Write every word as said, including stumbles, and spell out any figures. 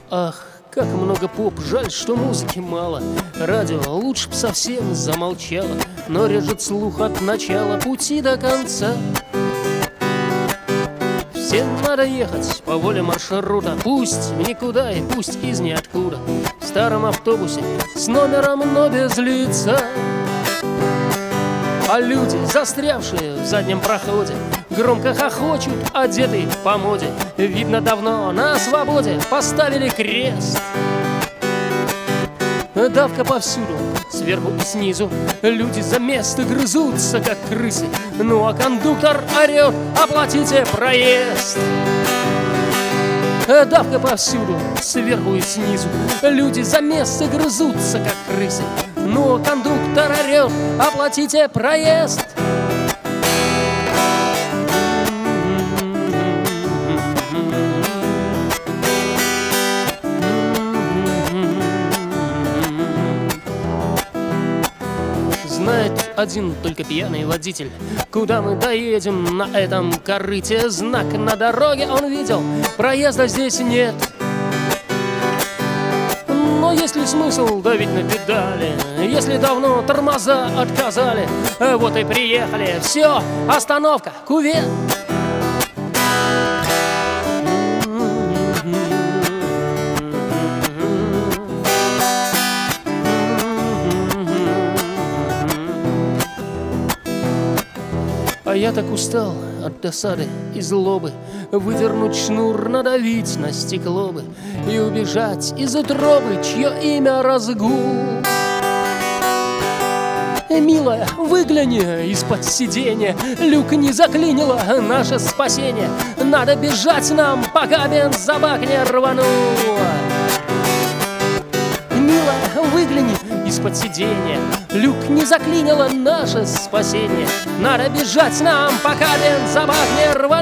Ах, как много поп, жаль, что музыки мало. Радио лучше б совсем замолчало, но режет слух от начала пути до конца. Всем надо ехать по воле маршрута, пусть в никуда и пусть из ниоткуда, в старом автобусе с номером, но без лица. А люди, застрявшие в заднем проходе, громко хохочут, одетые по моде. Видно, давно на свободе поставили крест. Давка повсюду, сверху и снизу, люди за место грызутся, как крысы. Ну а кондуктор орет: оплатите проезд. Давка повсюду, сверху и снизу, люди за место грызутся, как крысы. Ну а кондуктор орет: оплатите проезд. Знает один только пьяный водитель, куда мы доедем на этом корыте. Знак на дороге он видел, проезда здесь нет. Но есть ли смысл давить на педали, если давно тормоза отказали? Вот и приехали, все, остановка, кювет. А я так устал от досады и злобы выдернуть шнур, надавить на стекло бы и убежать из утробы, чье имя разгул. Милая, выгляни из-под сиденья, люк не заклинило наше спасение. Надо бежать нам, пока бензобак не рванул. Милая, выгляни из-под сиденья, люк не заклинило наше спасение. Надо бежать нам, пока бензобак не рванул.